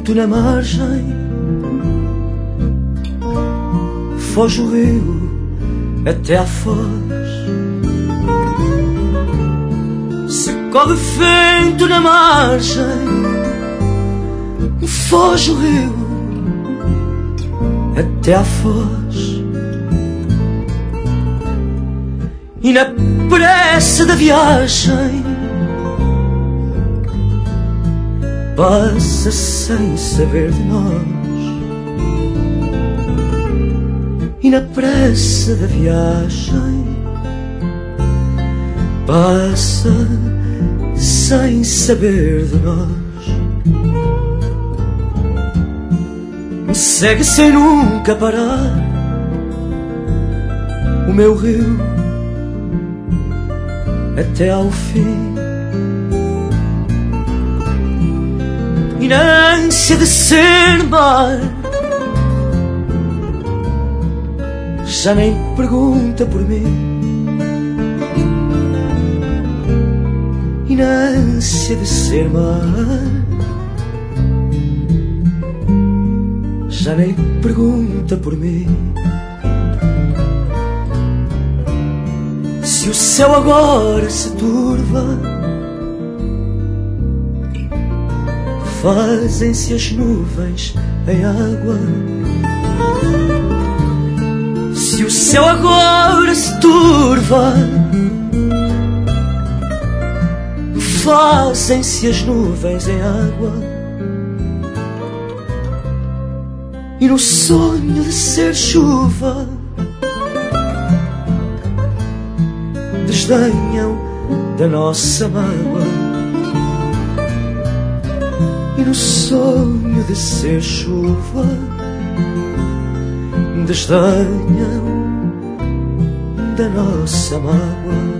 vento na margem, foge o rio até à foz. Se corre vento na margem, foge o rio até à foz. E na pressa da viagem passa sem saber de nós. E na pressa da viagem passa sem saber de nós. Segue sem nunca parar o meu rio até ao fim. E na ânsia de ser mar, já nem pergunta por mim. E na ânsia de ser mar, já nem pergunta por mim. Se o céu agora se turva, fazem-se as nuvens em água. Se o céu agora se turva, fazem-se as nuvens em água. E no sonho de ser chuva, desdenham da nossa mágoa. E no sonho de ser chuva, desdenham da nossa mágoa.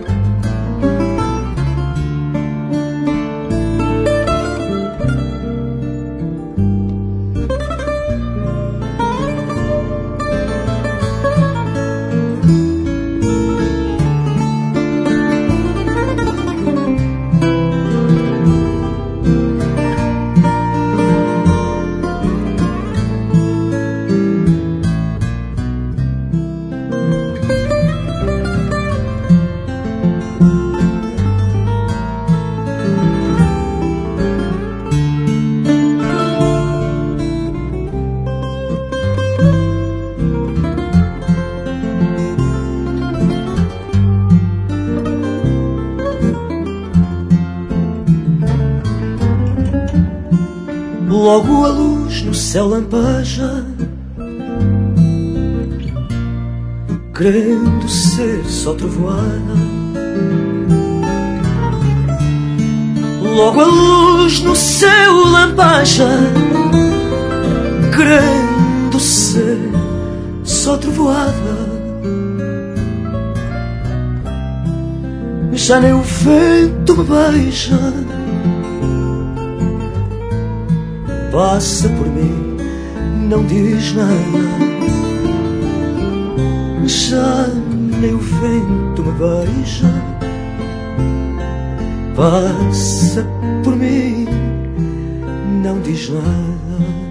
Logo a luz no céu lampeja, querendo ser só trovoada. Logo a luz no céu lampeja, querendo ser só trovoada. Já nem o vento me beija, passa por mim, não diz nada. Já nem o vento me beija, passa por mim, não diz nada.